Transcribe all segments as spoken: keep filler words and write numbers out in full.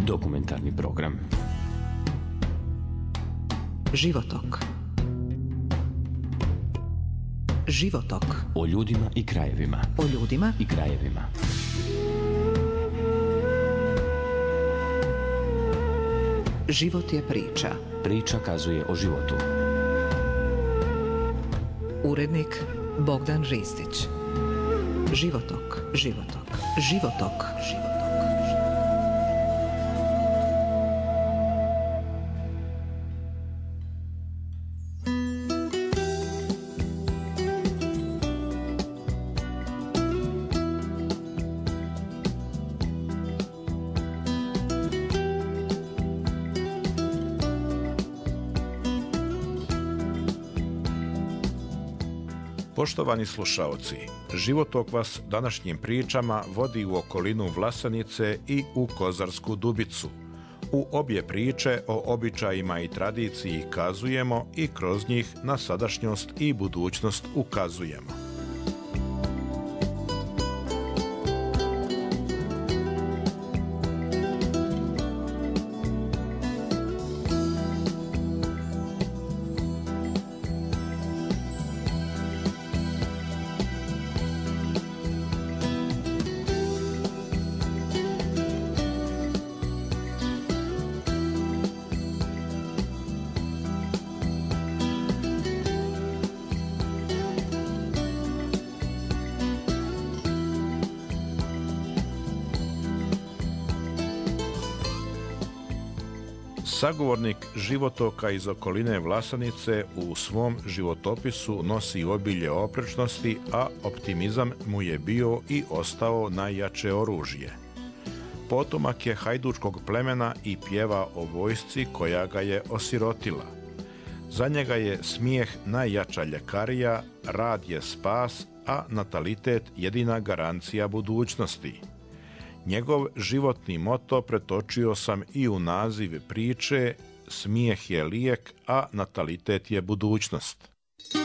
Dokumentarni program. Životok. Životok. O ljudima i krajevima. O ljudima i krajevima. Život je priča. Priča kazuje o životu. Urednik Bogdan Ristić. Životok. Životok. Životok. Životok. Poštovani slušaoci, Životok vas današnjim pričama vodi u okolinu Vlasanice i u Kozarsku Dubicu. U obje priče o običajima i tradiciji kazujemo i kroz njih na sadašnjost i budućnost ukazujemo. Sagovornik Životoka iz okoline Vlasanice u svom životopisu nosi obilje oprečnosti, a optimizam mu je bio i ostao najjače oružje. Potomak je hajdučkog plemena i pjeva o vojsci koja ga je osirotila. Za njega je smijeh najjača ljekarija, rad je spas, a natalitet jedina garancija budućnosti. Njegov životni moto pretočio sam i u naziv priče: smijeh je lijek, a natalitet je budućnost.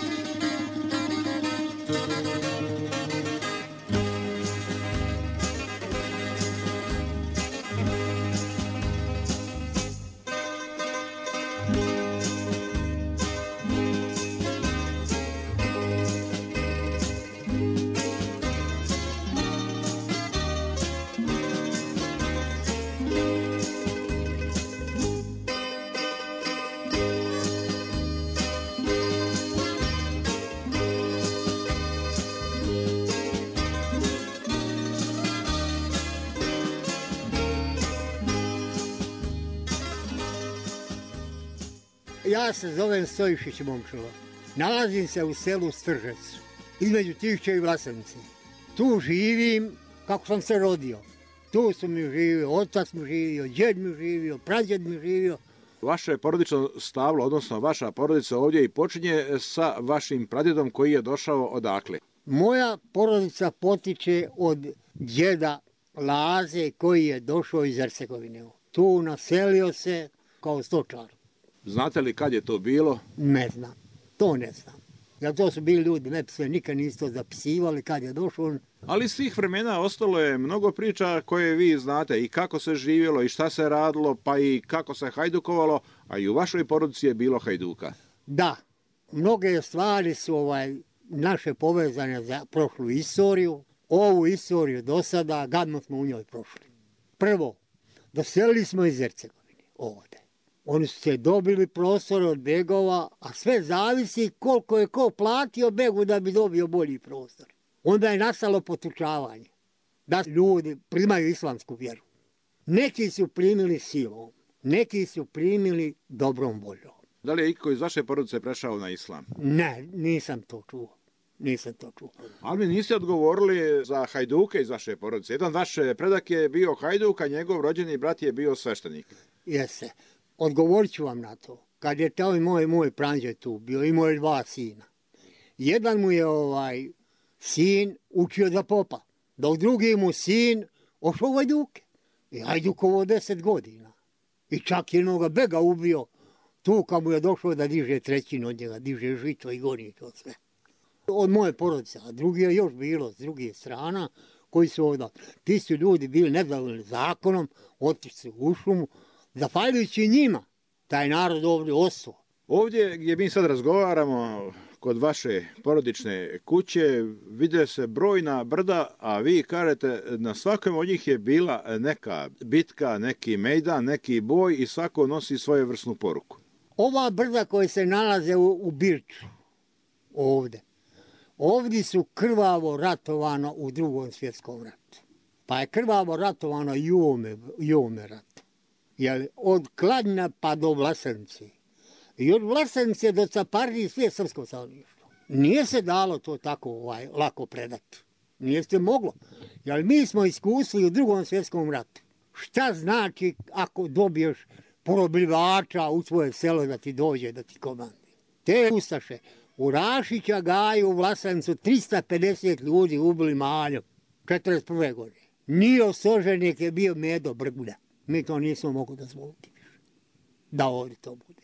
Ja se zovem Stojišić Momčilo. Nalazim se u selu Stržec, između Tišće i Vlasanice. Tu živim kako sam se rodio. Tu su mi živio, otac mi živio, djed mi živio, pradjed mi živio. Vaše porodično stablo, odnosno vaša porodica ovdje i počinje sa vašim pradjedom koji je došao odakle? Moja porodica potiče od djeda Laze koji je došao iz Hercegovine. Tu naselio se kao stočar. Znate li kad je to bilo? Ne znam, to ne znam. Jer to su bili ljudi, ne sve nikad nisu zapisivali kad je došao. Ali iz svih vremena ostalo je mnogo priča koje vi znate i kako se živjelo i šta se radilo, pa i kako se hajdukovalo, a i u vašoj porodici je bilo hajduka. Da, mnoge stvari su ovaj, naše povezane za prošlu istoriju. Ovu istoriju do sada, gadno smo u njoj prošli. Prvo, doselili smo iz Hercegovine ovdje. Oni su se dobili prostore od begova, a sve zavisi koliko je ko platio begu da bi dobio bolji prostor. Onda je nastalo potučavanje, da ljudi primaju islamsku vjeru. Neki su primili silom, neki su primili dobrom voljom. Da li je iko iz vaše porodice prešao na islam? Ne, nisam to čuo. Nisam to čuo. Ali mi niste odgovorili za hajduke iz vaše porodice. Jedan vaš predak je bio hajduk, a njegov rođeni brat je bio sveštenik. Jeste. Odgovorit ću vam na to. Kad je taj moj, moj pranđe tu bio, imao je dva sina. Jedan mu je ovaj sin učio za popa, dok drugi mu sin ošao u hajduke. I hajdukovo deset godina. I čak jednoga bega ubio tu kad mu je došao da diže trećinu od njega, diže žito i goni to sve. Od moje porodice, a drugi je još bilo s druge strana, koji su ovdje. Ti su ljudi bili nezadovoljni zakonom, otišli u šumu, zahvaljujući njima, taj narod ovdje ostao. Ovdje gdje mi sad razgovaramo, kod vaše porodične kuće, vide se brojna brda, a vi kažete na svakom od njih je bila neka bitka, neki mejdan, neki boj i svako nosi svoju vrsnu poruku. Ova brda koja se nalaze u, u Birču, ovdje, ovdje su krvavo ratovano u drugom svjetskom ratu. Pa je krvavo ratovano i u ovome, i u ovome ratu. Jer od Kladnja pa do Vlasenice. I od Vlasenice do Caparije sve je srpsko stanovništvo. Nije se dalo to tako ovaj, lako predati. Nije se moglo. Jer mi smo iskusili u drugom svjetskom ratu. Šta znači ako dobiješ porobljivača u svoje selo da ti dođe, da ti komandi. Te ustaše u Rašića Gaju u Vlasenicu trista pedeset ljudi ubili maljom četrdeset prve godine. Nio Soženik je bio Medo Brglja. Mi to nismo mogli dozvoliti više. Da ovdje to bude.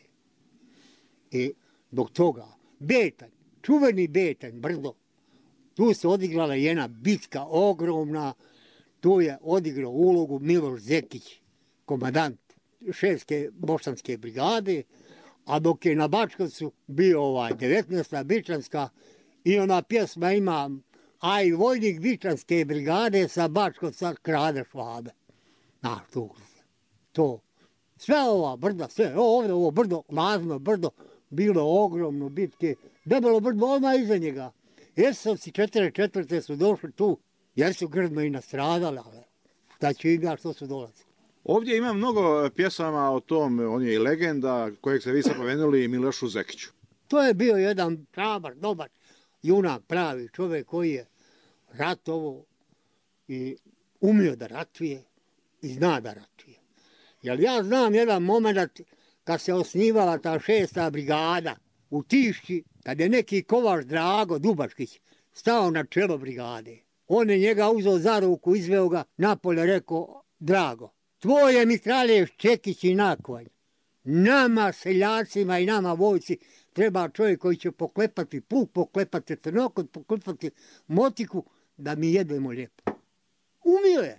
I dok toga, Betanj, čuveni Betanj, brdo, tu se odigrala jedna bitka ogromna, tu je odigrao ulogu Miloš Zekić, komandant šestke bosanske brigade, a dok je na Bačkovcu bio ovaj devetnaesta Bičanska i ona pjesma ima aj vojnik Bičanske brigade sa Bačkovca krade Švabe. Znaš, to, to. Sve ova brda, sve, ovdje ovo brdo, Lazno brdo, bilo ogromno bitke, debelo brdo odmah iza njega. Esovci četrdeset četvrte su došli tu, jer su grdno i nastradali, ali šta će im ja što su dolazili. Ovdje ima mnogo pjesama o tom, on je i legenda kojeg ste vi spomenuli, Milošu Zekiću. To je bio jedan hrabar, dobar junak, pravi čovjek koji je ratovo i umio da ratuje i zna da ratuje. Jer ja znam jedan moment kad se osnivala ta šesta brigada u Tišći, kad je neki kovač Drago Dubaškić stao na čelo brigade. On je njega uzeo za ruku, izveo ga napolje, rekao, Drago, tvoje mitralješ Čekić i Nakovanj. Nama seljacima i nama vojci treba čovjek koji će poklepati puk, poklepati trnokot, poklepati motiku, da mi jedemo lijepo. Umio je.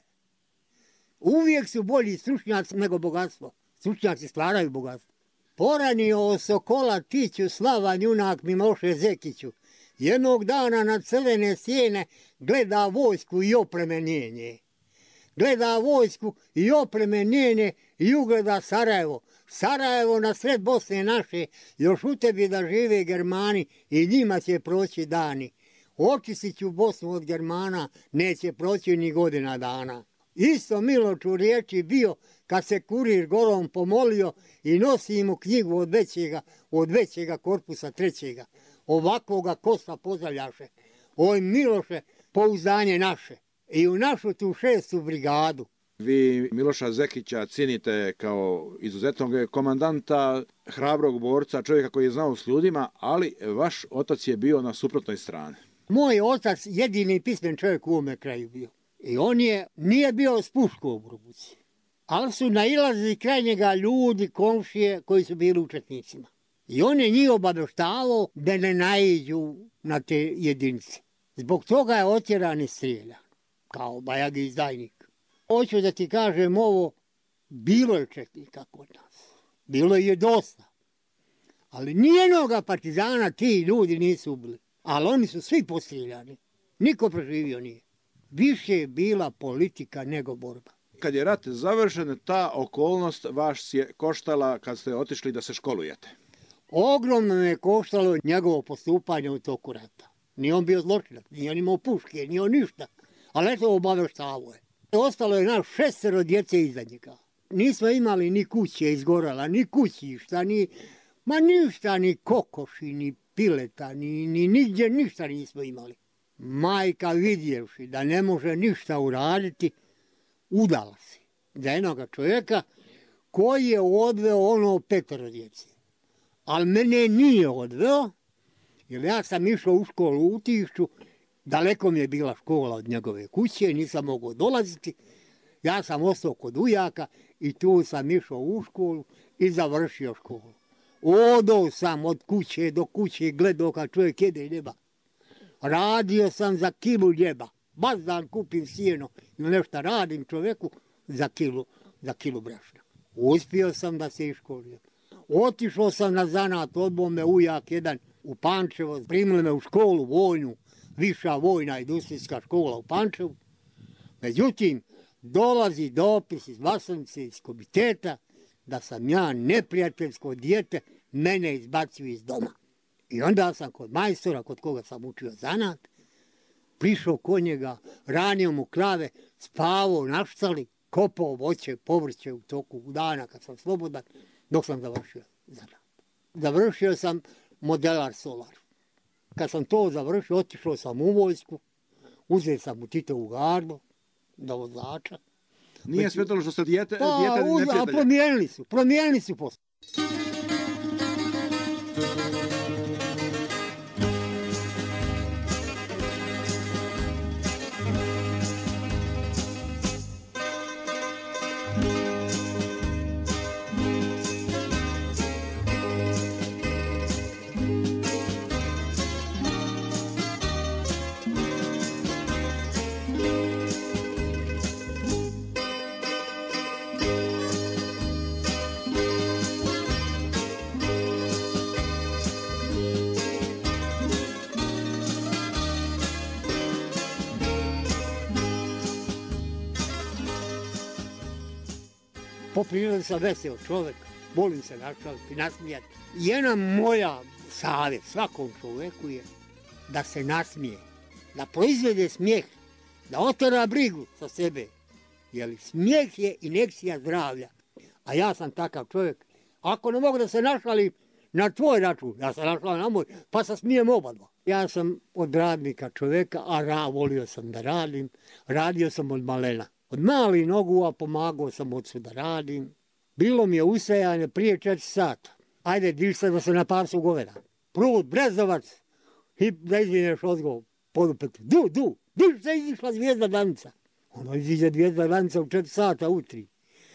Uvijek su bolji stručnjaci nego bogatstvo. Stručnjaci stvaraju bogatstvo. Poranio Sokola Tiću Slavan junak Miloše Zekiću. Jednog dana na crvene sjene gleda vojsku i opremenjenje. Gleda vojsku i opremenjenje i ugleda Sarajevo. Sarajevo na sred Bosne naše, još u tebi da žive Germani i njima će proći dani. Očistiću Bosnu od Germana, neće proći ni godina dana. Isto Miloč u riječi bio kad se kurir Gorom pomolio i nosi mu knjigu od većega, od većega korpusa trećega. Ovakvoga Kosta pozdravljaše. Oj Miloše, pouzdanje naše. I u našu tu šestu brigadu. Vi Miloša Zekića cijenite kao izuzetnog komandanta, hrabrog borca, čovjeka koji je znao s ljudima, ali vaš otac je bio na suprotnoj strani. Moj otac jedini pismen čovjek u ovome kraju bio. I on je, nije bio s puškom u ruci. Ali su nailazili kraj njega ljudi, komšije koji su bili učetnicima. I on je njih obavještavao da ne naiđu na te jedinice. Zbog toga je otjeran i streljan, kao bajagi izdajnik. Hoću da ti kažem ovo, bilo je četnika kod nas. Bilo je dosta. Ali nijenoga partizana ti ljudi nisu ubili. Ali oni su svi postreljani. Niko preživio nije. Više je bila politika nego borba. Kad je rat završen, ta okolnost vaš je koštala kad ste otišli da se školujete. Ogromno me je koštalo njegovo postupanje u toku rata. Nije on bio zločinac, nije on imao puške, nije on ništa. Ali eto obavještavao je. Ostalo je naš šestero djece iza njega. Nismo imali ni kuće izgorala, ni kućišta, ni, ma ništa, ni kokoši, ni pileta, ni, ni nigdje ništa nismo imali. Majka vidjevši da ne može ništa uraditi, udala se za jednoga čovjeka koji je odveo ono petero djece. Ali mene nije odveo, jer ja sam išao u školu u Tišću, daleko mi je bila škola od njegove kuće, nisam mogao dolaziti. Ja sam ostao kod ujaka i tu sam išao u školu i završio školu. Odao sam od kuće do kuće, gledao kad čovjek jede ljeba. Radio sam za kilu ljeba. Baz dan kupim sjeno ili nešto radim čovjeku za kilu, za kilu brašna. Uspio sam da se iškolio. Otišao sam na zanat, odbao me ujak jedan u Pančevo, primili me u školu vojnu, viša vojna industrijska škola u Pančevu. Međutim, dolazi dopis iz Vlašanice, iz komiteta, da sam ja neprijateljsko dijete, mene izbacio iz doma. I onda sam kod majstora, kod koga sam učio zanat, prišao kod njega, ranio mu krave, spavao na štali, kopao voće, povrće u toku dana kad sam slobodan, dok sam završio zanat. Završio sam modelar solar. Kad sam to završio, otišao sam u vojsku, uzeo sam u Titovu gardu, do vozača. Nije smetalo što ste dijete, pa, dijete uz, neprijatelja. A promijenili su, promijenili su posle. Po prirodi sam veseo čovjek, volim se našaliti, nasmijati. Jedna moja savjet svakom čovjeku je da se nasmije, da proizvede smijeh, da otera brigu sa sebe. Jer smijeh je injekcija zdravlja. A ja sam takav čovjek. Ako ne mogu da se našalim na tvoj račun, ja sam našalim na moj, pa se smijem oba dva. Ja sam od radnika čovjeka, a ra, volio sam da radim, radio sam od malena. Od malih nogu, a pomagao sam ocu da radim. Bilo mi je usajanje prije četiri sata. Ajde, diš se da se na parsu goveda. Prut, Brezovac, i da izvineš odgovor, podupetu. Du, du, diš se izišla zvijezda danica. Ono iziđe zvijezda danica u četiri sata utri.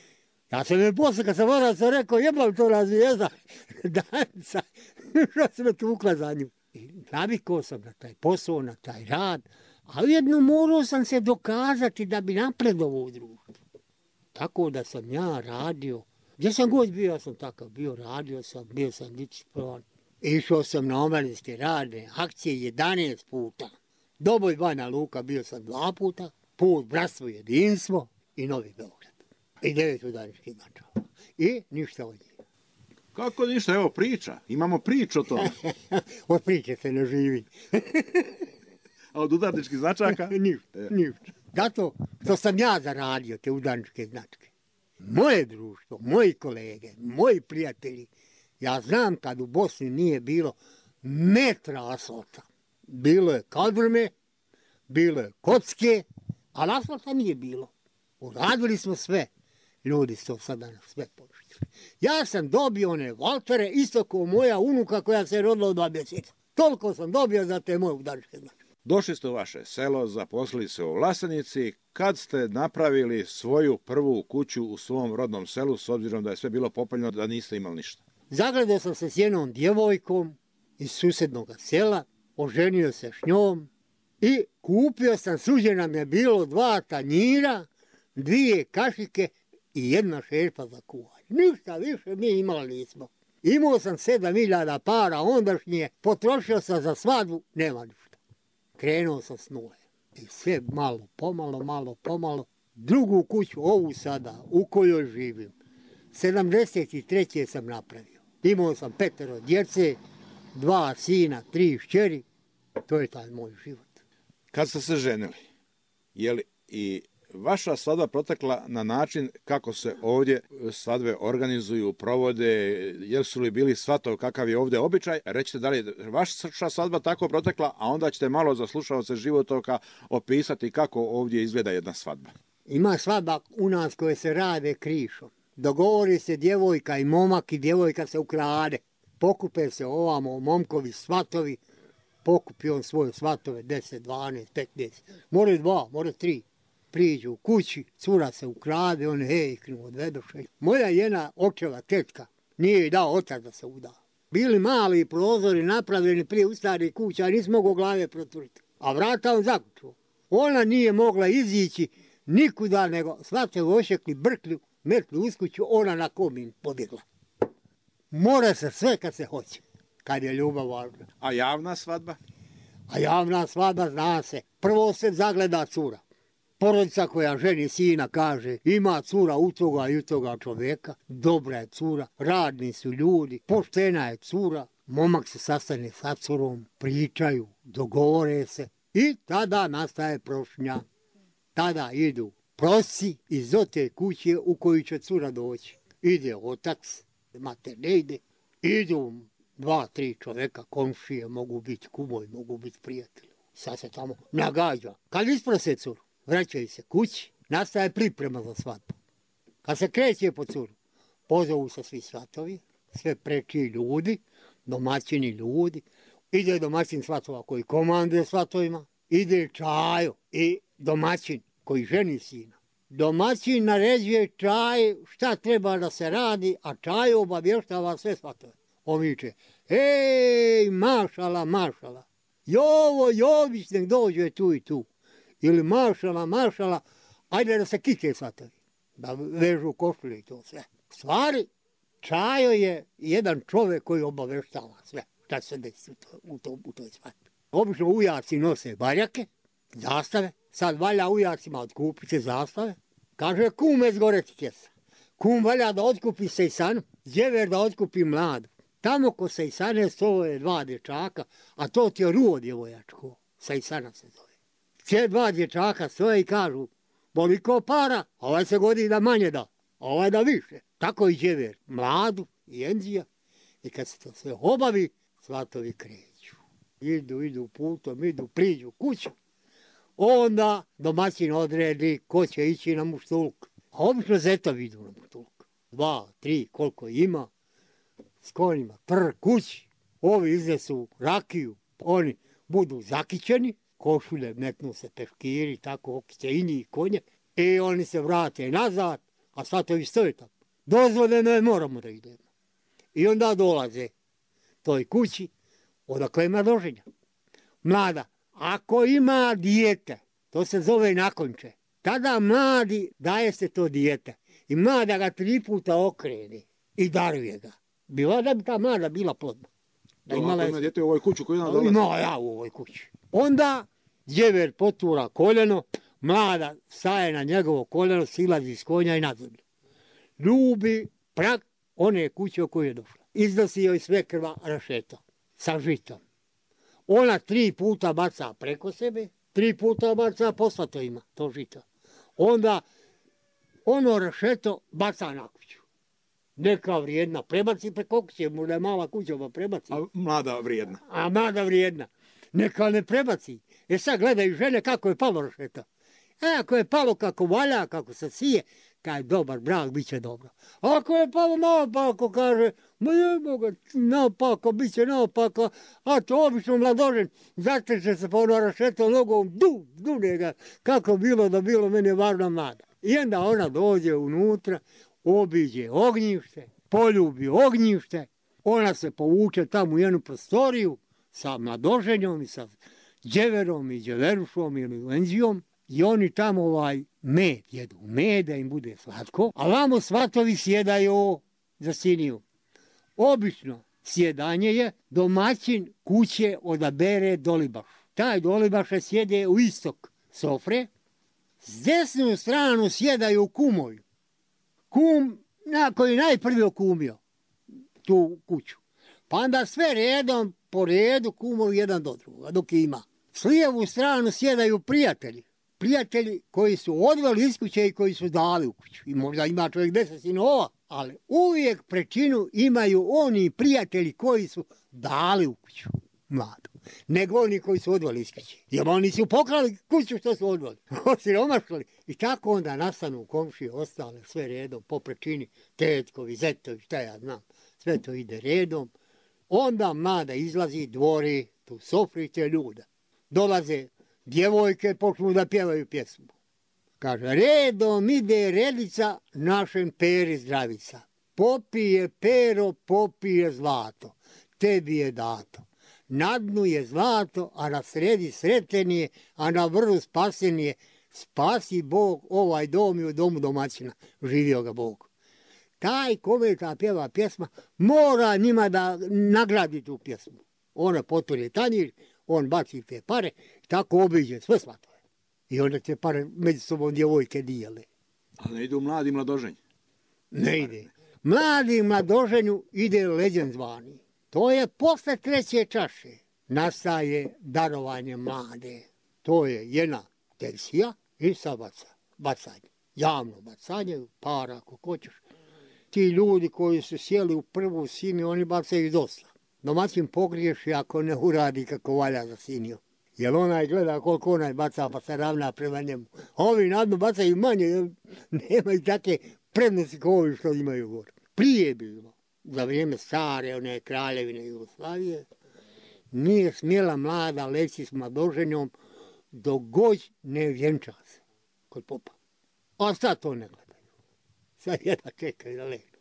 Ja sam je posle kad sam voda sam rekao, jebam to na zvijezda danica. Što se me tukla za nju. I navikao sam na taj posao, na taj rad. A ujedno morao sam se dokazati da bi napredovao u društvu. Tako da sam ja radio. Gdje sam god bio, ja sam takav bio, radio sam, bio sam disciplinovan. Išao sam na omladinske radne akcije jedanaest puta. Doboj Banja Luka bio sam dva puta, put Bratstvo i jedinstvo i Novi Beograd. I devet udaničkih značava. I ništa od njih. Kako ništa, evo priča, imamo priču o tome. Od priče se ne živi. A od udarničkih značaka? Ništa, ništa. Zato što sam ja zaradio te udarničke značke. Moje društvo, moji kolege, moji prijatelji, ja znam kad u Bosni nije bilo metra asfalta. Bilo je kaldrme, bilo je kocke, ali asfalta nije bilo. Uradili smo sve. Ljudi su sada na sve poštili. Ja sam dobio one Valtere, isto kao moja unuka koja se rodila u dva mjeseca. Toliko sam dobio za te moje udarničke značke. Došli ste u vaše selo, zaposlili se u Vlasenici. Kad ste napravili svoju prvu kuću u svom rodnom selu, s obzirom da je sve bilo popaljeno, da niste imali ništa? Zagledao sam se s jednom djevojkom iz susjednog sela, oženio se s njom i kupio sam, suđena mi je bilo dva tanjira, dvije kašike i jedna šerpa za kuvanje. Ništa više mi imali nismo. Imao sam sedam hiljada para ondašnje, potrošio sam za svadbu, nema ništa. Krenuo sam s nule. I sve malo, pomalo, malo, pomalo. Drugu kuću, ovu sada, u kojoj živim, sedamdeset treće sam napravio. Imao sam petero djece, dva sina, tri šćeri. To je taj moj život. Kad ste se ženili, je li i vaša svadba protekla na način kako se ovdje svadbe organizuju, provode, jesu li bili svatov kakav je ovdje običaj? Recite da li je vaša svadba tako protekla, a onda ćete malo za slušaoce Životoka opisati kako ovdje izgleda jedna svadba. Ima svadba u nas koje se rade krišom. Dogovori se djevojka i momak i djevojka se ukrade. Pokupe se ovamo momkovi svatovi, pokupi on svoje svatove deset, dvanaest, petnaest, more dva, more tri. Priđu u kući, cura se ukrade, on hejknu, odvedoše. Moja jedna očeva tetka nije joj dao otac da se uda. Bili mali prozori napravljeni prije u starih kuća, a nismo mogao glave protvrti. A vrata on zakučuo. Ona nije mogla izići nikuda, nego svate ošekli brklju, metli uskuću, ona na komin pobjegla. Mora se sve kad se hoće, kad je ljubav važna. A javna svadba? A javna svadba zna se. Prvo se zagleda cura. Porodica koja ženi sina kaže ima cura u toga i u toga čovjeka, dobra je cura, radni su ljudi, poštena je cura. Momak se sastane sa curom, pričaju, dogovore se i tada nastaje prošnja. Tada idu prosi iz te kuće u koju će cura doći. Ide otac, mater ne ide, idu dva, tri čovjeka, komšije, mogu biti kumovi, mogu biti prijatelji. Sad se tamo nagađa. Kad isprose curu, vraćaju se kući, nastaje priprema za svadbu. Kad se kreće po curu, pozovu se svi svatovi, sve preči ljudi, domaćini ljudi, ide domaćin svatova koji komanduje svatovima, ide čajo i domaćin koji ženi sina. Domaćin naređuje čaj šta treba da se radi, a čaj obavještava sve svatove. On viče, ej, mašala, mašala, Jovo, Jović, nek dođe tu i tu. Ili mašala, mašala, ajde da se kiče svatovi, da vežu košulje i to sve. Stvari, čajo je jedan čovjek koji obaveštava sve šta se desi u, to, u, to, u toj svadbi. Obično ujarci nose baljake, zastave, sad valja ujarcima otkupiti zastave. Kaže, kume zgoreti kesa. Kum valja da otkupi sejsanu, djever da otkupi mladu. Tamo ko sejsane stoje dva dječaka, a to ti je ruo djevojačko, sejsana se zove. Cije dva dječaka stoje i kažu, koliko para, ovaj se godi da manje da, ovaj da više. Tako i djever, mladu i Enzija. I kad se to sve obavi, svatovi kreću. Idu, idu putom, idu, priđu kuću. Onda domaćin odredi ko će ići na muštulk. A obično zetovi idu na muštulk. Dva, tri, koliko ima. S konjima, tr, kući. Ovi iznesu rakiju. Oni budu zakićeni. Košulje, metnu se peškiri, tako okiće i njih konje. I oni se vrate nazad, a svatovi stoje tamo. Dozvoljeno je, moramo da idemo. I onda dolaze toj kući, odakle ima doženja. Mlada, ako ima dijete, to se zove nakonče, tada mladi daje se to dijete. I mlada ga tri puta okrene i daruje ga. Bila da bi ta mlada bila plodna. Da imala ima dijete u ovoj kući koju ona dolazi? Ima ja u ovoj kući. Onda djever potura koljeno, mlada staje na njegovo koljeno, silazi iz konja i nazadlje. Ljubi prag one kuće u koju je došla. Iznosi joj sve krva rašeto sa žitom. Ona tri puta baca preko sebe, tri puta baca po svatovima to žito. Onda ono rašeto baca na kuću. Neka vrijedna prebaci preko kuće, možda je mala kuća pa prebaci. A mlada vrijedna. A mlada vrijedna. Neka ne prebaci. E sad gledaju žene kako je palo rašeto. E ako je palo kako valja, kako se sije, kaj dobar brak, bit će dobro. Ako je palo naopako, kaže, ma jebo ga, naopako, bit će naopako, a to obično mladožen, zateče se pa ono rašeto nogom, du, du njega, kako bilo da bilo, meni je važna mlada. I onda ona dođe unutra, obiđe ognjište, poljubi ognjište, ona se povuče tamo u jednu prostoriju sa mladoženjom i sa djeverom i djeverušom ili Enzijom, i oni tamo ovaj med jedu, med da im bude slatko, a vamo svatovi sjedaju za siniju. Obično sjedanje je domaćin kuće odabere dolibaš. Taj dolibaš sjede u istok sofre, s desnu stranu sjedaju kumovi. Kum na koji najprvi okumio tu kuću. Pa onda sve redom, po redu kumovi jedan do druga, dok ima. S lijevu stranu sjedaju prijatelji. Prijatelji koji su odveli iz kuće i koji su dali u kuću. I možda ima čovjek deset sinova, ali uvijek prečinu imaju oni prijatelji koji su dali u kuću mladu. Nego oni koji su odveli iz kuće. Jer oni su pokrali kuću što su odveli. Osiromašili. I tako onda nastanu komšije ostale sve redom po prečini. Tetkovi, zetovi, šta ja znam. Sve to ide redom. Onda mlada izlazi, dvori, tu sofrite ljuda. Dolaze djevojke, počnu da pjevaju pjesmu. Kaže, redom ide redica našem peri zdravica. Popije pero, popije zlato. Tebi je dato. Na dnu je zlato, a na sredi sretenije, a na vrhu spasenije. Spasi Bog ovaj dom i u domu domaćina. Živio ga Bog. Taj kome ta pjeva pjesma mora njima da nagradi tu pjesmu. Ona potvori tanjir, on baci te pare, tako obiđe sve svatove. I onda te pare među sobom djevojke dijele. Ali ne idu mladi mladoženji? Ne ide. Mladi mladoženju ide leđen zvani. To je posle treće čaše. Nastaje darovanje mlade. To je jedna tersija i sabaca. Bacanje. Javno bacanje, para ako hoćeš. Ti ljudi koji su sjeli u prvu siniju, oni bacaju dosta. Domaćin pogriješi ako ne uradi kako valja za siniju. Jer onaj gleda koliko onaj baca pa se ravna prema njemu. Ovi na dnu bacaju manje jer nemaju take prednosti kao ovi što imaju gore. Prije bilo, za vrijeme stare one kraljevine Jugoslavije, nije smjela mlada leći s mladoženjom dok god ne vjenča se kod popa. A sad to ne gledaju. Sad jedna čekaju da legnu.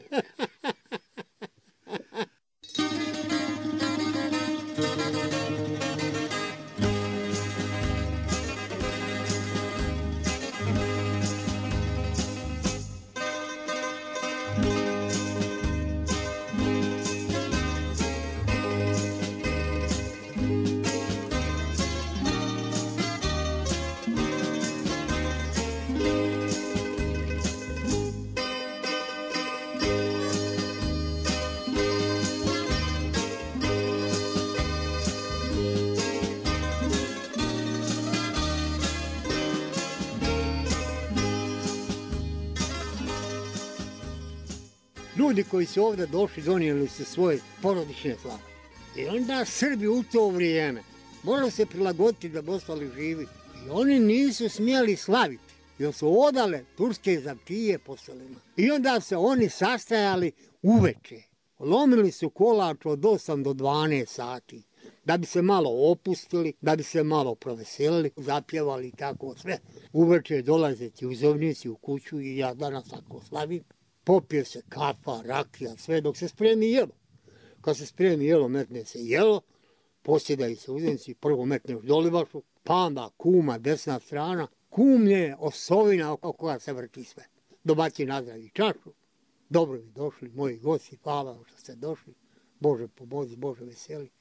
Ljudi koji su ovdje došli donijeli su svoje porodične slave. I onda Srbi u to vrijeme morali se prilagoditi da bi ostali živi. I oni nisu smjeli slaviti, jer su odale turske zaptije po selima. I onda se oni sastajali uveče. Lomili su kolač od osam do dvanaest sati. Da bi se malo opustili, da bi se malo proveselili, zapjevali i tako sve. Uveče dolaze ti uzovnici u kuću i ja danas tako slavim. Popije se kafa, rakija, sve dok se spremi jelo. Kad se spremi jelo, metne se jelo, posjedaju se uzemci, prvo metne u dolibašu, pa onda kuma, desna strana. Kum je osovina oko koja se vrti sve. Domaći nazdravi čašu. Dobro bi došli, moji gosti, hvala što ste došli. Bože pomozi, Bože veseli.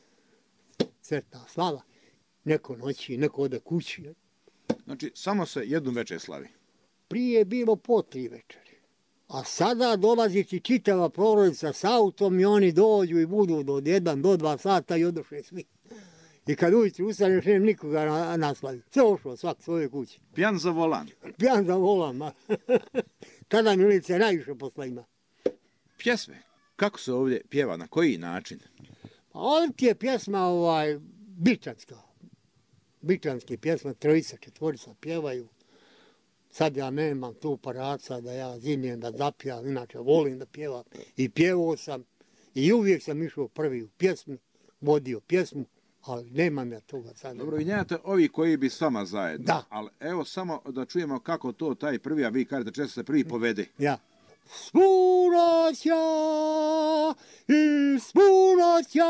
Sretna slava. Neko noći, neko ode kući. Znači, samo se jednu večer slavi. Prije je bilo po tri večeri. A sada dolazi ti čitava porodica s autom i oni dođu i budu do jedan, do dva sata i odošli svi. I kad ujutru ustaneš, nema nikoga na, naslavi. Sve ošlo, svak svoje kuće. Pijan za volan. Pijan za volan, ma. Tada milice najviše posla ima. Pjesme, kako se ovdje pjeva, na koji način? Pa ovdje ti je pjesma ovaj, bičanska. Bičanske pjesme, trojica, četvorica pjevaju. Sad ja nemam tu paraca da ja zimljem da zapijam, inače volim da pjevam. I pjevao sam i uvijek sam išao prvi u pjesmu, vodio pjesmu, ali nemam ja toga sad. Dobro, vi nemate ovi koji bi s vama zajedno. Da. Ali evo samo da čujemo kako to taj prvi, a vi kažete često se prvi povede. Ja. Spunoća i spunoća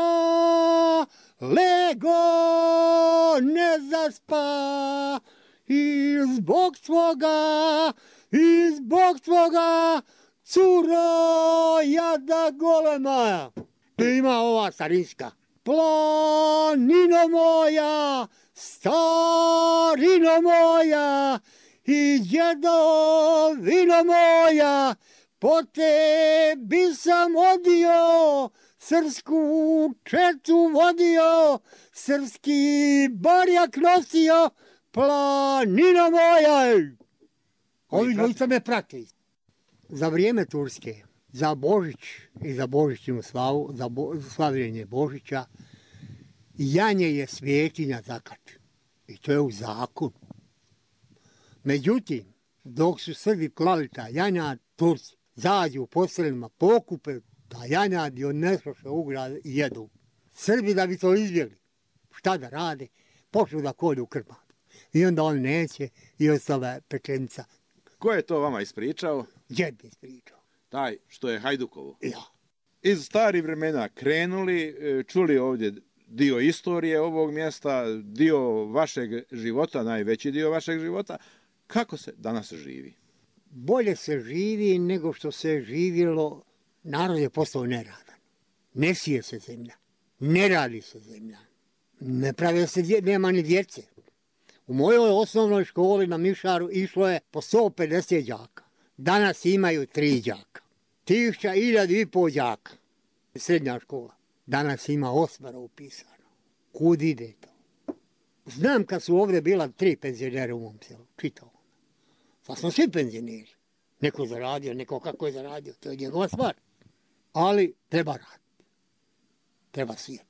lego ne zaspa. I zbog tvoga, i zbog tvoga, curo jada golema. Ima ova starinska. Planino moja, starino moja, i djedovino moja, po tebi sam odio, srpsku četu vodio, srpski barjak nosio, planina moja! Ovi dvojica me prati. Za vrijeme Turske, za Božić i za Božićnu slavu, za, bo, za slavljenje Božića, janje je svetinja zakat. I to je u zakonu. Međutim, dok su Srbi klali ta janja, Turci zađu u poselima, pokupe ta janja i odnesoše u grad i jedu. Srbi da bi to izbjegli, šta da rade, počnu da kolju u krmanu. I onda on neće i ostala pečenica. Ko je to vama ispričao? Djed mi ispričao. Taj što je Hajdukovo? Ja. Iz starih vremena krenuli, čuli ovdje dio istorije ovog mjesta, dio vašeg života, najveći dio vašeg života. Kako se danas živi? Bolje se živi nego što se živjelo. Narod je postao neradan. Ne sije se zemlja. Ne radi se zemlja. Ne prave se, nema ni djece. U mojoj osnovnoj školi na Mišaru išlo je po sto pedeset đaka. Danas imaju tri đaka. Tisuća, hiljadu i pol đaka. Srednja škola. Danas ima osmero upisano. Kud ide to? Znam kad su ovdje bila tri penzionera u mom selu. Čitao. Sad smo svi penzioneri. Neko zaradio, neko kako je zaradio. To je njegova stvar. Ali treba raditi. Treba sijeti.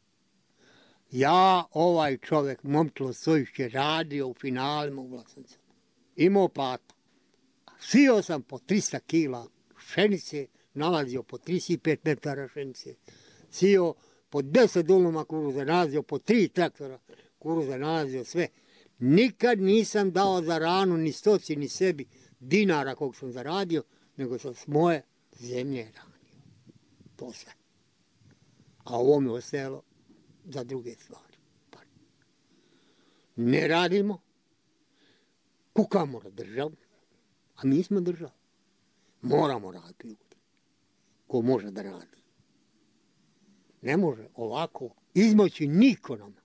Ja, ovaj čovjek, Momčilo Sojić, je radio u finalima u Vlasovicu. Imao platu. Sio sam po tristo kila pšenice, nalazio po trideset pet metara pšenice. Sio po deset duluma kuruza, nalazio po tri traktora kuruza, nalazio sve. Nikad nisam dao za ranu ni stoci, ni sebi dinara kog sam zaradio, nego sam s moje zemlje radio. To sve. A ovo mi ostajalo za druge stvari. Pa ne radimo, kukamo na državu, a mi smo država. Moramo raditi ljudi. Ko može da radi. Ne može ovako izmoći niko nama.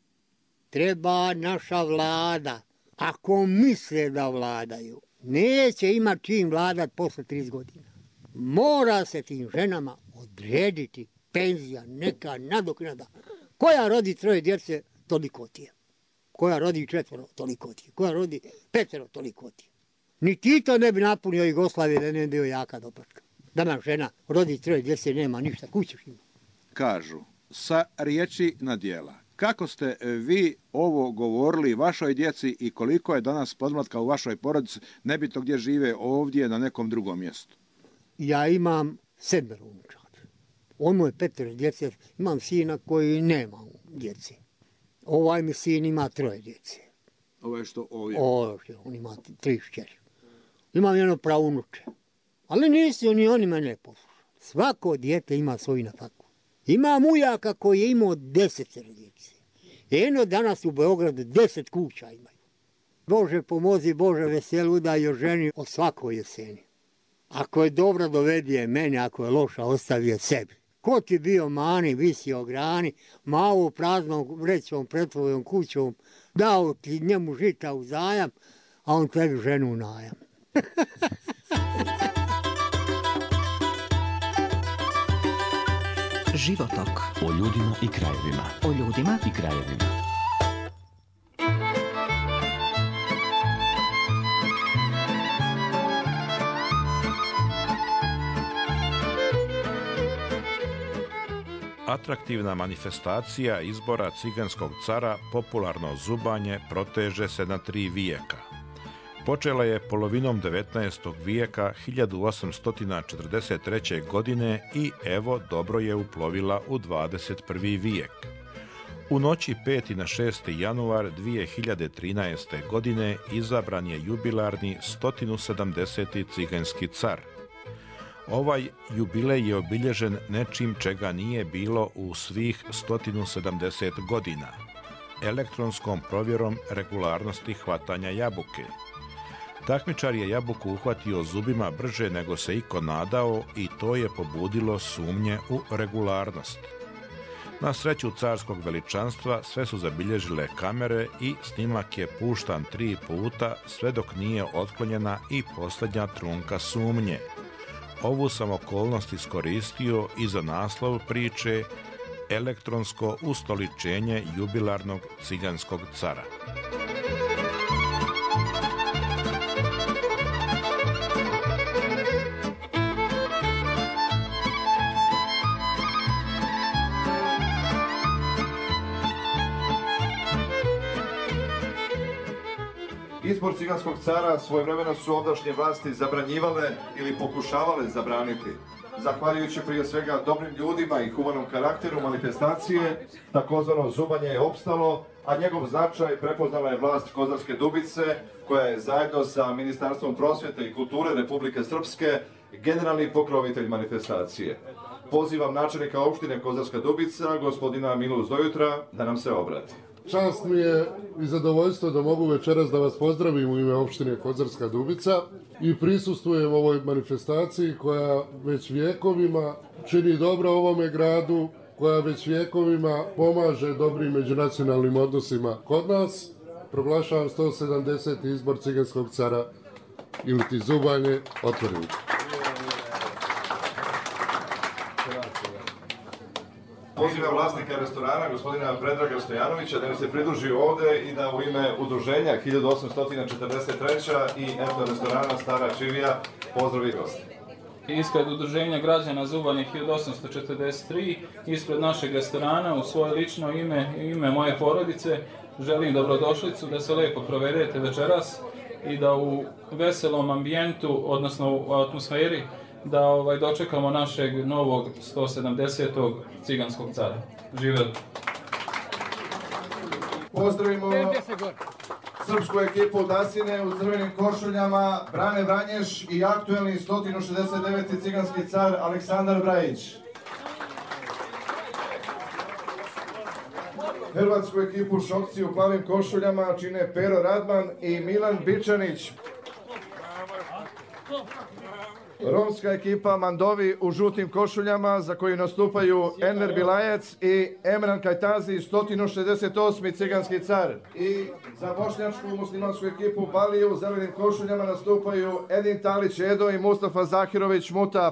Treba naša vlada, ako misle da vladaju, neće imati čim vladat posle trideset godina. Mora se tim ženama odrediti penzija, neka nadoknada. Koja rodi troje djece, toliko ti je. Koja rodi četvero, toliko ti je. Koja rodi petero, toliko ti je. Ni Tito ne bi napunio Jugoslavije da ne bio jaka dopačka. Danas žena rodi troje djece, nema ništa, kućeš ima. Kažu, sa riječi na djela. Kako ste vi ovo govorili vašoj djeci i koliko je danas podmlatka u vašoj porodici, nebitno gdje žive, ovdje na nekom drugom mjestu? Ja imam sedmero unučaka. Ono je petero djece, imam sina koji nema djece. Ovaj mi sin ima troje djece. Ovo je što ovdje? Ovo je, on ima tri šćeri. Imam jedno praunuče. Ali nisu ni oni mene poslušali. Svako dijete ima svoj nafaku. Imam ujaka koji je imao desetero djece. Eno danas u Beogradu deset kuća imaju. Bože pomozi, Bože veselu da joj ženi o svakoj jeseni. Ako je dobra dovedi je mene, ako je loša ostavi je sebi. Ko ti bio mani, visi o grani, malo praznom vrećom pred tvojom kućom, dao ti njemu žita u zajam, a on tebi ženu u najam. Životok. O ljudima i krajevima. O ljudima I krajevima. Atraktivna manifestacija izbora ciganskog cara, popularno zubanje, proteže se na tri vijeka. Počela je polovinom devetnaestog vijeka hiljadu osamsto četrdeset treće. godine i evo dobro je uplovila u dvadeset prvi vijek. U noći peti na šesti januar dvije hiljade trinaeste. godine izabran je jubilarni sto sedamdeseti ciganski car. Ovaj jubilej je obilježen nečim čega nije bilo u svih sto sedamdeset godina. Elektronskom provjerom regularnosti hvatanja jabuke. Takmičar je jabuku uhvatio zubima brže nego se iko nadao i to je pobudilo sumnje u regularnost. Na sreću carskog veličanstva sve su zabilježile kamere i snimak je puštan tri puta sve dok nije otklonjena i posljednja trunka sumnje. Ovu sam okolnost iskoristio i za naslov priče Elektronsko ustoličenje jubilarnog ciganskog cara. Izbor ciganskog cara svojevremeno su ovdašnje vlasti zabranjivale ili pokušavale zabraniti. Zahvaljujući prije svega dobrim ljudima i humanom karakteru manifestacije, takozvano zubanje je opstalo, a njegov značaj prepoznala je vlast Kozarske Dubice, koja je zajedno sa Ministarstvom prosvjete i kulture Republike Srpske generalni pokrovitelj manifestacije. pozivam načelnika opštine Kozarska Dubica, gospodina Milu Zdojutra, da nam se obrati. Čast mi je i zadovoljstvo da mogu večeras da vas pozdravim u ime opštine Kozarska Dubica i prisustvujem ovoj manifestaciji koja već vjekovima čini dobro ovome gradu, koja već vjekovima pomaže dobrim međunacionalnim odnosima kod nas. Proglašavam sto sedamdeseti izbor Ciganskog cara iliti Zubanje otvorenim. Pozivam vlasnika restorana, gospodina Predraga Stojanovića, da mi se pridruži ovde i da u ime udruženja hiljadu osamsto četrdeset treća i etno restorana Stara Čivija pozdravi goste. Ispred udruženja građana Zubanje hiljadu osamsto četrdeset tri, ispred našeg restorana, u svoje lično ime i ime moje porodice, želim dobrodošlicu, da se lijepo provedete večeras i da u veselom ambijentu, odnosno u atmosferi, da ovaj, dočekamo našeg novog sto sedamdesetog ciganskog cara. Živjeli! Pozdravimo srpsku ekipu Dasine u crvenim košuljama, Brane Vranješ i aktuelni sto šezdeset deveti ciganski car Aleksandar Brajić. Hrvatsku ekipu Šokci u plavim košuljama čine Pero Radman i Milan Bičanić. Romska ekipa Mandovi u žutim košuljama za koju nastupaju Enver Bilajec i Emran Kajtazi, sto šezdeset osmi ciganski car. I za bošnjačku muslimansku ekipu Baliju u zelenim košuljama nastupaju Edin Talić Edo i Mustafa Zahirović Muta.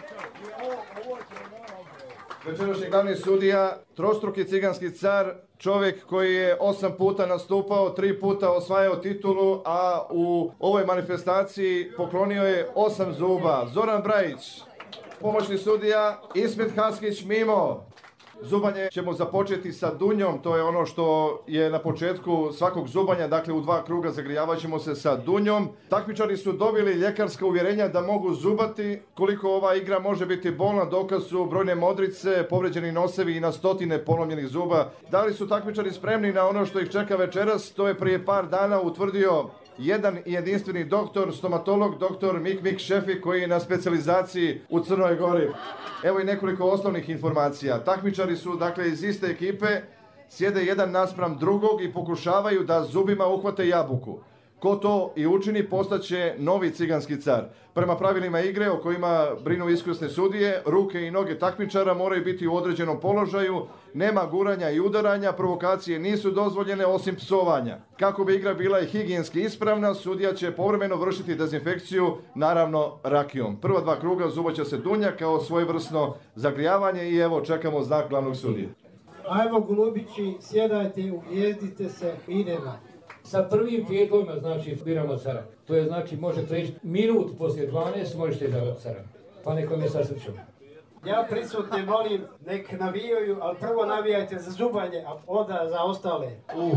Večerašnji glavni sudija, trostruki ciganski car, čovjek koji je osam puta nastupao, tri puta osvajao titulu, a u ovoj manifestaciji poklonio je osam zuba. Zoran Brajić, pomoćni sudija, Ismet Haskić Mimo. Zubanje ćemo započeti sa dunjom, to je ono što je na početku svakog zubanja, dakle u dva kruga zagrijavat ćemo se sa dunjom. Takmičari su dobili ljekarska uvjerenja da mogu zubati. Koliko ova igra može biti bolna, dokaz su brojne modrice, povređeni nosevi i na stotine polomljenih zuba. Da li su takmičari spremni na ono što ih čeka večeras, to je prije par dana utvrdio jedan i jedinstveni doktor, stomatolog, doktor Mik Mik Šefi, koji je na specijalizaciji u Crnoj Gori. Evo i nekoliko osnovnih informacija. Takmičari su, dakle, iz iste ekipe, sjede jedan naspram drugog i pokušavaju da zubima uhvate jabuku. Ko to i učini, postaće novi ciganski car. Prema pravilima igre o kojima brinu iskusne sudije, ruke i noge takmičara moraju biti u određenom položaju, nema guranja i udaranja, provokacije nisu dozvoljene osim psovanja. Kako bi igra bila i higijenski ispravna, sudija će povremeno vršiti dezinfekciju, naravno rakijom. Prva dva kruga zubaće se dunja kao svojevrsno zagrijavanje i evo čekamo znak glavnog sudije. Ajmo golubići, sjedajte, uvijezdite se, idemo. Sa prvim prijedlogima, znači, biramo cara. To je, znači, može preći minut poslije dvanaest, možete izabrati cara. Pa neko mi sa srčom. Ja prisutne molim, nek navijaju, ali prvo navijajte za zubanje, a onda za ostale. Uh.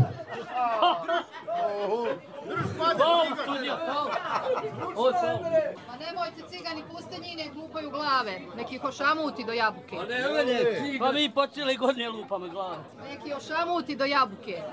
Pa nemojte cigani pustenjine glupaju glave, neki ih ošamuti do jabuke. Pa ne, ne, pa mi po cijeli godine lupamo glave. Neki ošamuti do jabuke.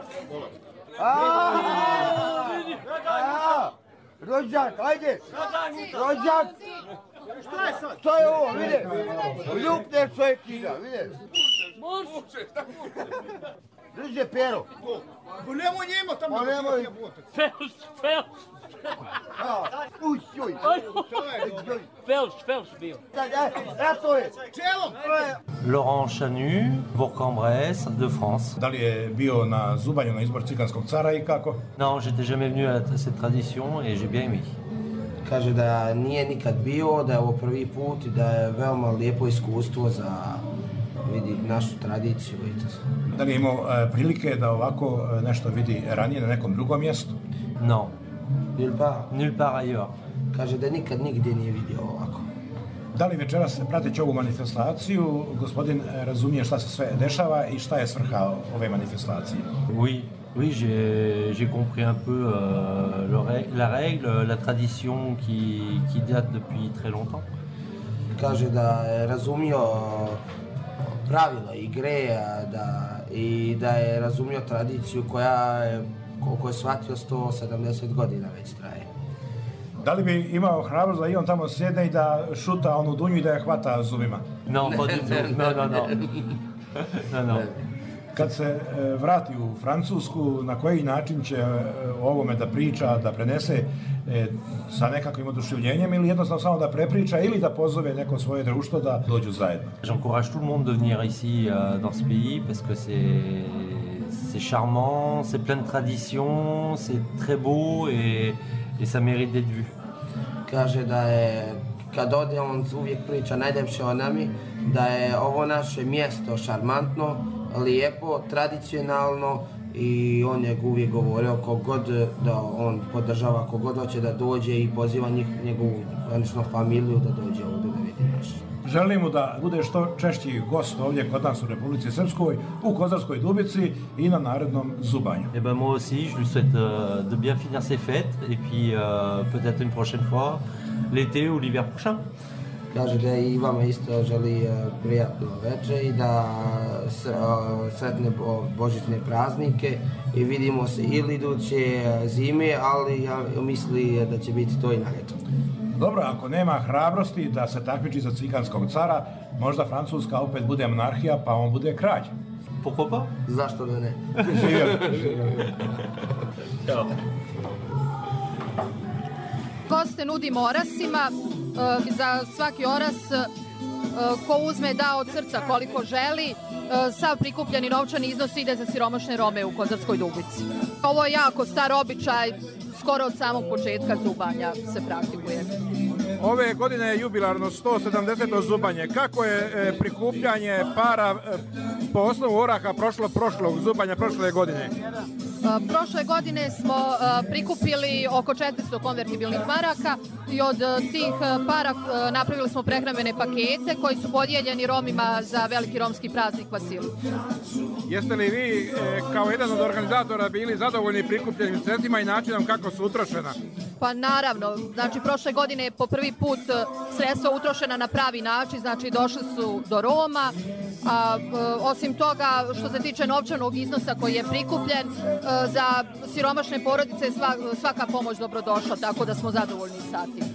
Rođak, ajde! Rođak! Šta je sad? Što je ovo, vide? Ljupne čovjek igra, vide? Može! Drže pero! Pa nemoj njima tamo! Pa nemoj! Felš, felš! Uj, joj! Felš, felš bio! Eto je! Čelom! Laurent Chanu, Bourg-en-Bresse, de France. Da li je bio na zubanju na izbor ciganskog cara i kako? Non, j'étais jamais venu à cette tradition et j'ai bien aimé. Kaže da nije nikad bio, da je ovo prvi put i da je veoma lijepo iskustvo za vidi našu tradiciju i to sve. Da li je imao e, prilike da ovako e, nešto vidi ranije na nekom drugom mjestu? Non. Nulle part? Nulle part ailleurs. Kaže da nikad nigdje nije vidio ovako. Da li večeras, prateći ovu manifestaciju, gospodin razumije šta se sve dešava i šta je svrha ove manifestacije? Oui, oui, j'ai j'ai compris un peu euh, le, la règle, la tradition qui, qui date depuis très longtemps. Kaže da je razumio pravila igre da, i da je razumio tradiciju koja je, koliko je shvatio, sto sedamdeset godina već traje. Da li bi imao hrabrost da i on tamo sjedne i da šuta onu dunju i da je hvata zubima? Non, pas du tout. Non, non, non. Non, non. Kad se e, vrati u Francusku, na koji način će e, o ovome da priča, da prenese e, sa nekakvim oduševljenjem ili jednostavno samo da prepriča ili da pozove neko svoje društvo da dođu zajedno? J'encourage tout le monde de venir ici euh, dans ce pays parce que c'est c'est charmant, c'est plein de traditions, c'est très beau et, et ça mérite d'être vu. Kaže da je, kad ode on uvijek priča najljepše o nami, da je ovo naše mjesto šarmantno, lijepo, tradicionalno i on je uvijek govorio kogod da on podržava, kogod hoće da dođe i poziva njih, njegovu familiju da dođe ovdje da vidi naš. Želimo da bude što češći gost ovdje kod nas u Republici Srpskoj, u Kozarskoj Dubici i na narednom zubanju. Et ben moi aussi, je lui souhaite euh, de bien finir ses fêtes et puis euh, peut-être une prochaine fois, l'été ou l'hiver prochain. Kaže da i vama isto želi prijatno večer i da sretne božićne praznike i vidimo se ili iduće zime, ali ja misli da će biti to i na ljeto. Dobro, ako nema hrabrosti da se takmiči za ciganskog cara, možda Francuska opet bude monarhija, pa on bude kralj. Pourquoi pas? Zašto da ne? Ćao. Goste nudimo orasima, za svaki oras ko uzme da od srca koliko želi, sav prikupljeni novčani iznos ide za siromašne Rome u Kozarskoj Dubici. Ovo je jako star običaj, skoro od samog početka zubanja se praktikuje. Ove godine je jubilarno sto sedamdeseto zubanje. Kako je prikupljanje para po osnovu oraha prošlo prošlog zubanja prošle godine? Prošle godine smo prikupili oko četiristo konvertibilnih maraka i od tih para napravili smo prehrambene pakete koji su podijeljeni Romima za veliki romski praznik Vasilicu. Jeste li vi kao jedan od organizatora bili zadovoljni prikupljenim sredstvima i načinom kako su utrošena? Pa naravno, znači prošle godine je po prvi put sredstva utrošena na pravi način, znači došli su do Roma, a osim toga što se tiče novčanog iznosa koji je prikupljen, za siromašne porodice je svaka pomoć dobrodošla, tako da smo zadovoljni sa tim.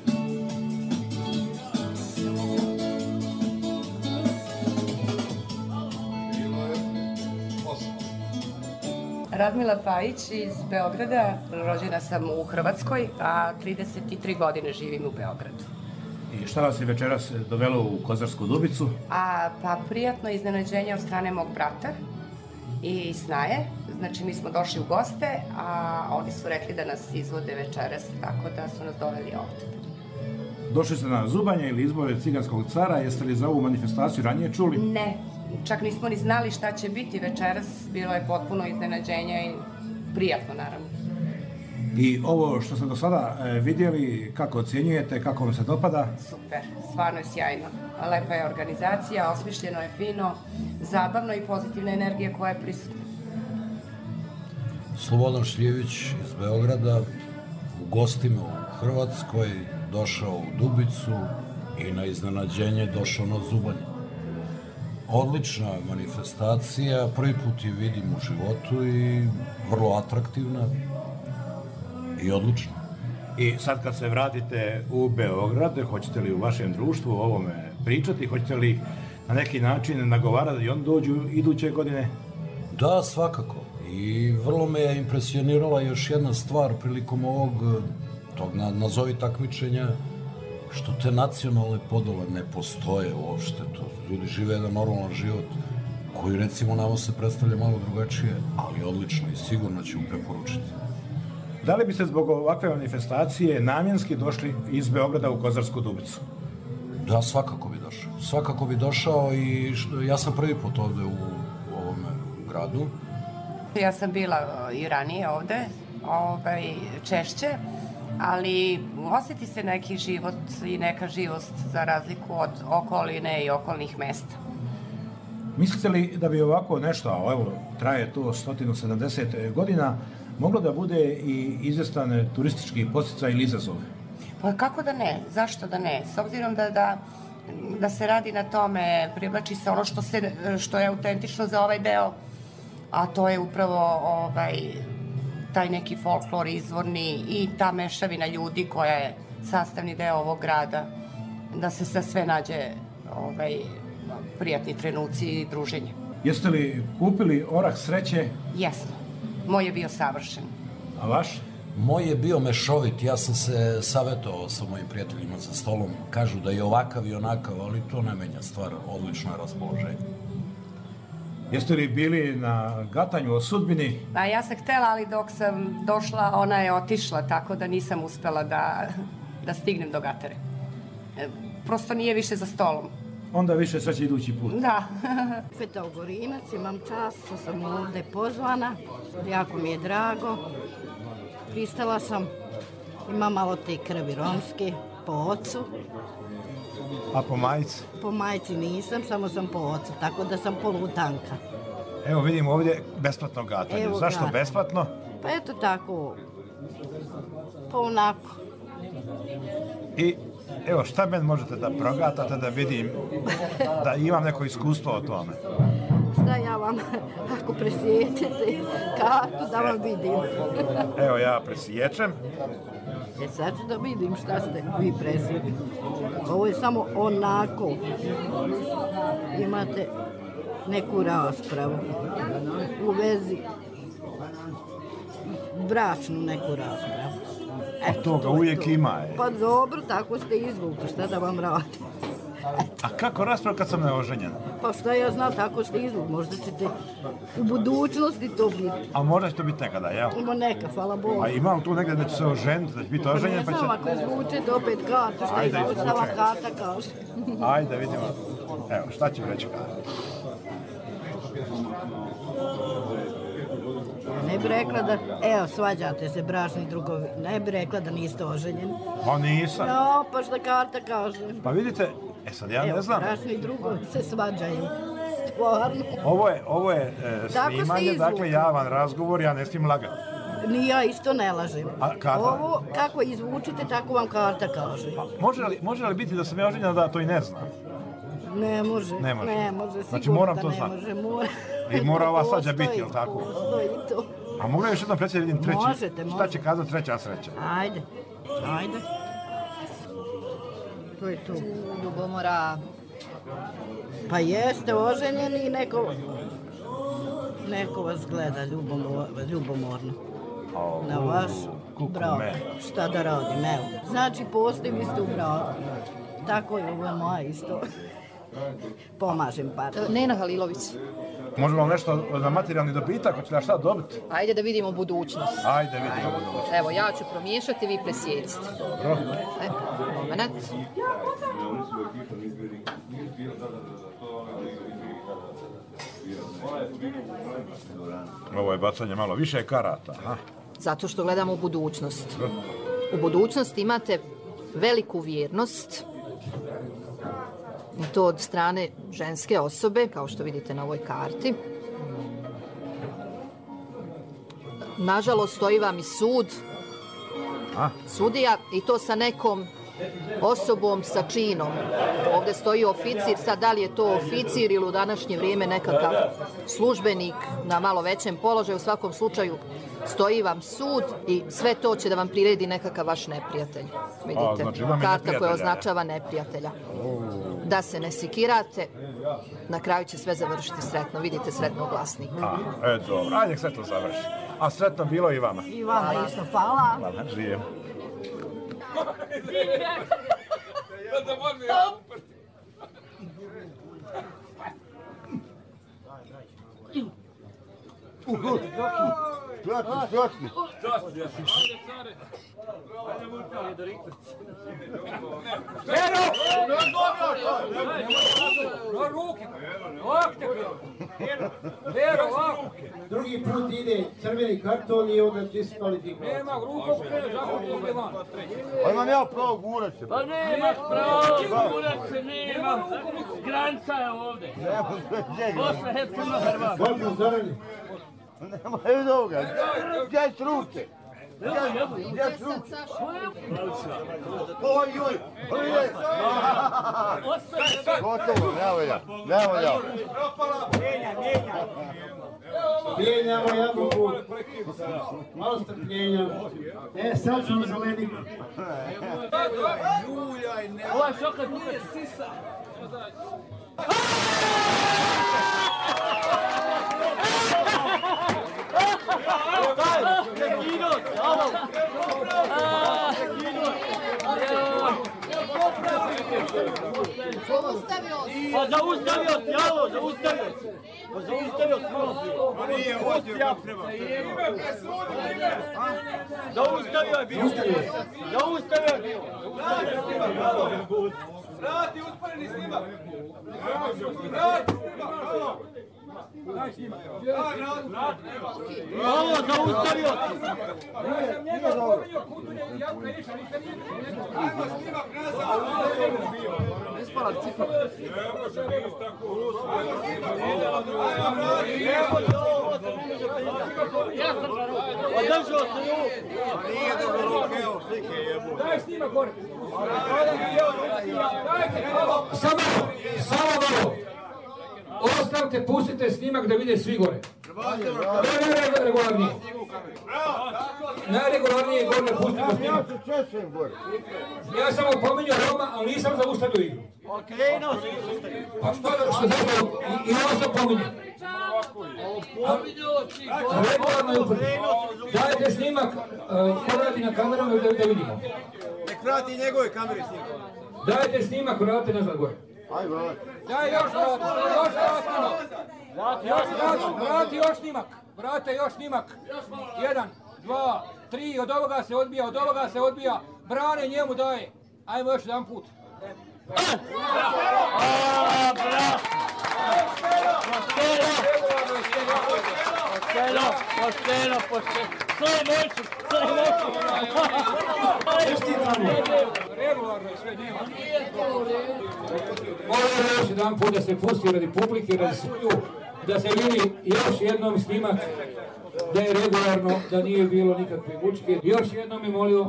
Radmila Pajić iz Beograda, rođena sam u Hrvatskoj, a trideset tri godine živim u Beogradu. I šta vas je večeras dovelo u Kozarsku Dubicu? A, pa prijatno iznenađenje od strane mog brata i snaje. Znači mi smo došli u goste, a oni su rekli da nas izvode večeras, tako da su nas doveli ovdje. Došli ste na zubanje ili izbore ciganskog cara, jeste li za ovu manifestaciju ranije čuli? Ne, čak nismo ni znali šta će biti večeras, bilo je potpuno iznenađenje i prijatno naravno. I ovo što ste do sada vidjeli, kako ocjenjujete, kako vam se dopada? Super, stvarno je sjajno. Lepa je organizacija, osmišljeno je fino, zabavno i pozitivna energija koja je prisutna. Slobodan Šljević iz Beograda, u gostima u Hrvatskoj, došao u Dubicu i na iznenađenje došao na zubanje. Odlična manifestacija, prvi put je vidim u životu i vrlo atraktivna i odlična. I sad kad se vratite u Beograd, hoćete li u vašem društvu o ovome pričati, hoćete li na neki način nagovarati da i on dođu iduće godine? Da, svakako. I vrlo me je impresionirala još jedna stvar prilikom ovog, tog nazovi takmičenja, što te nacionalne podele ne postoje uopšte. To ljudi žive jedan normalan život koji recimo nama se predstavlja malo drugačije, ali odlično i sigurno ću preporučiti. Da li biste zbog ovakve manifestacije namjenski došli iz Beograda u Kozarsku Dubicu? Da, svakako bi došao. Svakako bi došao i ja sam prvi put ovde u ovome gradu. Ja sam bila i ranije ovde, ovaj, češće, ali osjeti se neki život i neka živost za razliku od okoline i okolnih mesta. Mislite li da bi ovako nešto, a evo, traje to sto sedamdeset godina, moglo da bude i izvestan turistički podsticaj ili izazov? Pa kako da ne? Zašto da ne? S obzirom da, da, da se radi na tome, privlači se ono što, se, što je autentično za ovaj deo, a to je upravo ovaj, taj neki folklor izvorni i ta mešavina ljudi koja je sastavni deo ovog grada, da se sa sve nađe ovaj, prijatni trenuci i druženje. Jeste li kupili orah sreće? Jesmo. Moj je bio savršen. A vaš? Moj je bio mešovit, ja sam se savjetovao sa mojim prijateljima za stolom. Kažu da je ovakav i onakav, ali to ne menja stvar, odlično je raspoloženje. Jeste li bili na gatanju o sudbini? Pa ja sam htjela, ali dok sam došla, ona je otišla, tako da nisam uspela da, da stignem do gatare. E, prosto nije više za stolom. Onda više sreće idući put. Da. Feta Ugorinac, imam čast, što sam ovdje pozvana. Jako mi je drago. Pristala sam, imam malo te krvi romske, po ocu. A po majici? Po majici nisam, samo sam po ocu, tako da sam polutanka. Evo vidimo ovdje besplatno gatanje. Evo Zašto gatanje. besplatno? Pa eto tako, pa onako. I evo šta meni možete da progatate da vidim, da imam neko iskustvo o tome? Šta ja vam, ako presjećete kartu, da vam vidim. Evo ja presječem. E sad ću da vidim šta ste vi presjeli. Ovo je samo onako. Imate neku raspravu u vezi bračnu neku raspravu. A toga uvijek ima. Je. Pa dobro, tako ste izvukli, šta da vam radim. A kako rasprava kad sam neoženjen? Pa šta ja znam, tako ste izvukli, možda ćete u budućnosti to biti. A možda će to biti nekada, jel? Ima neka, hvala Bogu. A imam tu negdje da će se oženiti, da će biti oženjen, pa pa će... će... Ne znam, ako izvučete opet kartu, šta izvučava karta kaže. Ajde da vidimo. Evo, šta ću reći karta? Ne bi rekla da, evo, svađate se, bračni drugovi, ne bi rekla da niste oženjeni. Pa nisam. No, pa šta karta kaže. Pa vidite, e sad ja evo, ne znam. Evo, bračni drugovi se svađaju, stvarno. Ovo je, ovo je e, snimanje, dakle javan razgovor, ja ne smijem lagati. Ni ja isto ne lažem. A karta? Ovo, kako izvučite, tako vam karta kaže. Pa, može, li, može li biti da sam ja oženjena da to i ne znam? Ne može, ne može. Ne može, sigurno znači, moram da to ne znati. može, mora. I mora ova svađa biti, jel tako? Postoji to. A mogu još jednom preći da vidim treći? Možete, možete. Šta će kazati treća sreća? Ajde, ajde. To je to. Ljubomora. Pa jeste oženjeni i neko, neko vas gleda ljubomor, ljubomorno. Oh, na vaš brak. Šta da radim, evo. Znači, postoji vi ste u braku. Tako je, ovo je moja isto. Pomažem par. Nena Halilović. Možemo vam nešto na materijalni dobitak, hoćete da šta dobiti? Ajde da vidimo budućnost. Ajde vidimo budućnost. Evo, ja ću promiješati, vi presjecite. Dobro. E, moment. Ovo je bacanje malo više karata. Aha. Zato što gledamo u budućnost. U budućnosti imate veliku vjernost. I to od strane ženske osobe, kao što vidite na ovoj karti. Nažalost, stoji vam i sud. A? Sudija, i to sa nekom osobom sa činom. Ovdje stoji oficir, sad da li je to oficir ili u današnje vrijeme nekakav službenik na malo većem položaju, u svakom slučaju stoji vam sud i sve to će da vam priredi nekakav vaš neprijatelj. Vidite, A, znači imam karta neprijatelja. koja označava neprijatelja. Da se ne sikirate, na kraju će sve završiti sretno. Vidite sretno glasnik. A, e, dobro, ajde sve to završi. A sretno bilo i vama. I vama isto, hvala. Hvala, žijem. Zlatni, zlatni. Drugi put ide crveni karton i onda diskvalifikacija. Nema rukom, Pa imam ja pravo gurat se. Pa nemaš pravo, gurat se nema. Granica je ovdje. Bosna Hercegovina Hrvatska. Dobro, zaradi. Nema, evo ovoga. Gdje su ruke? Gdje su ruke? Oj, oj, oj. Gotovo, ne volja, ne volja. Mijenjamo jabuku. Malo strpljenja. E, sad ćemo zeleni. Ovo je šokat nije sisa. Pa zaustavio si, alo, zaustavio si. Pa zaustavio si, malo prije. Pa nije, ovo ti je treba. Zaustavio je bio. Zaustavio je bio. Vrati, usporeni snimak. Vrati, bravo. Daj snimak. Ovo, zaustavio si. Ja sam njega spomenuo kudu njegu jako je išao, nisam njegu. Ajmo snimak nazad. Ispala cifra. Ne može biti tako. Ajmo snimak. Ajmo vrati. Evo to, ovo se ne može prihvatiti. Ja sam za ruku. Održao se ruku. Nije dobro ruke, evo slike jebu. Daj snimak gore. Samo, samo malo. Ostavite, pustite snimak da vide svi gore. Najregularnije. Najregularnije je gore, ne pustimo snimak. Ja sam opominjao Roma, ali nisam zaustavio igru. Okrenuo se zaustavio. Pa što da što zapravo, i ovo se opominje. Regularno je upravo. Dajte snimak, ko radi na kamerama da vidimo. Nek vrati njegove kamere snimak. Dajte snimak, vratite nazad gore. Ajde, vrati. Daj još vrati, još vrati. Još vrati, vrati još snimak. Vrate još snimak. Jedan, dva, tri, od ovoga se odbija, od ovoga se odbija. Brane njemu daje. Ajmo još jedan put. Pošteno, pošteno, pošteno. Sve moću, sve moću. Regularno je sve, nema. Molim još jedan put da se pusti radi publike, radi suju, da se vidi još jednom snimak da je regularno, da nije bilo nikakve bučke. Još jednom je molio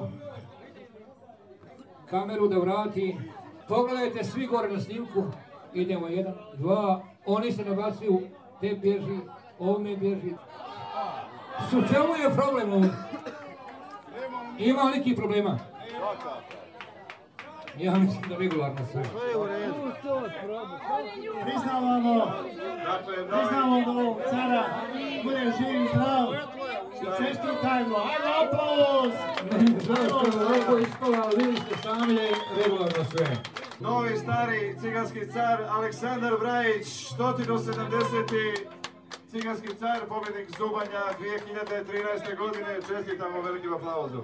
kameru da vrati. Pogledajte svi gore na snimku. Idemo, jedan, dva, oni se nabacuju, te bježi, ovome bježi. U čemu je problem ovdje? Ima li neki problema? Ja mislim da regularno sve. Priznavamo, priznavamo da ovog cara bude živ i zdrav. Čestitajmo, hajde aplauz! Žao što je ovo ispala, ali vidite ste sami da je regularno sve. Novi stari ciganski car Aleksandar Brajić, sto sedamdeseti ciganski car, pobjednik Zubanja dvije hiljade trinaeste godine. Čestitamo velikim aplauzom.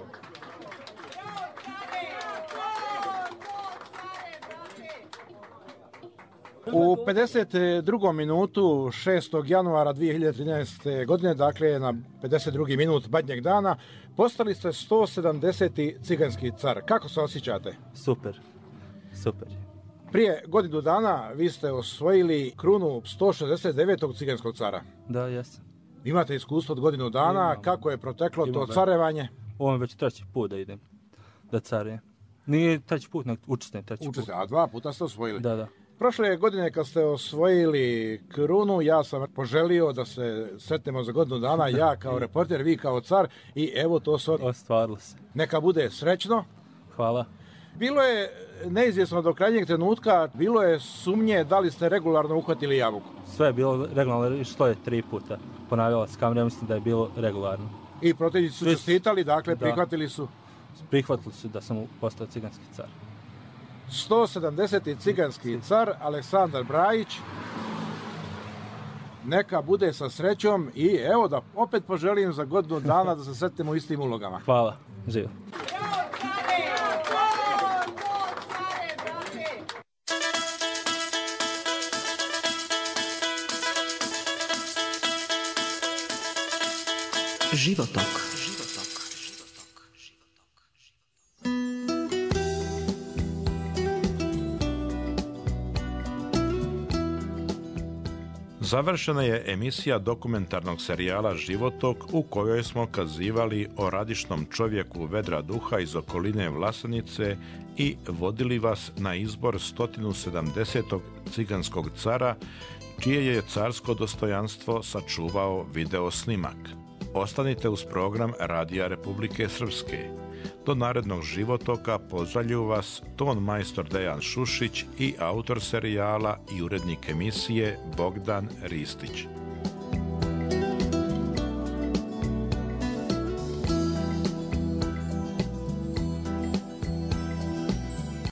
U pedeset drugom minutu šestog januara dvije hiljade trinaeste. godine, dakle na pedeset drugi minut badnjeg dana, postali ste sto sedamdeseti ciganski car. Kako se osjećate? Super, super. Prije godinu dana vi ste osvojili krunu sto šezdeset devetog ciganskog cara. Da, jesam. Imate iskustvo od godinu dana, Imam. Kako je proteklo Imam, to carevanje? Ovo je već treći put da idem, da carujem. Nije treći put, nego učestvujem treći put. A dva puta ste osvojili? Da, da. Prošle godine kad ste osvojili krunu, ja sam poželio da se sretnemo za godinu dana, ja kao reporter, vi kao car, i evo to se ostvarilo se. Neka bude srećno. Hvala. Bilo je neizvjesno do krajnjeg trenutka, bilo je sumnje da li ste regularno uhvatili jabuku. Sve je bilo regularno, išlo je tri puta. Ponavljala s kamerom, mislim da je bilo regularno. I protivnici su čestitali, dakle, da. prihvatili su? Prihvatili su da sam postao ciganski car. sto sedamdeseti ciganski car Aleksandar Brajić. Neka bude sa srećom i evo da opet poželim za godinu dana da se sretimo u istim ulogama. Hvala, živo. Životok. Završena je emisija dokumentarnog serijala Životok u kojoj smo kazivali o radišnom čovjeku vedra duha iz okoline Vlasenice i vodili vas na izbor sto sedamdesetog ciganskog cara čije je carsko dostojanstvo sačuvao video snimak. Ostanite uz program Radija Republike Srpske. Do narednog životoka pozdravljuju vas ton majstor Dejan Šušić i autor serijala i urednik emisije Bogdan Ristić.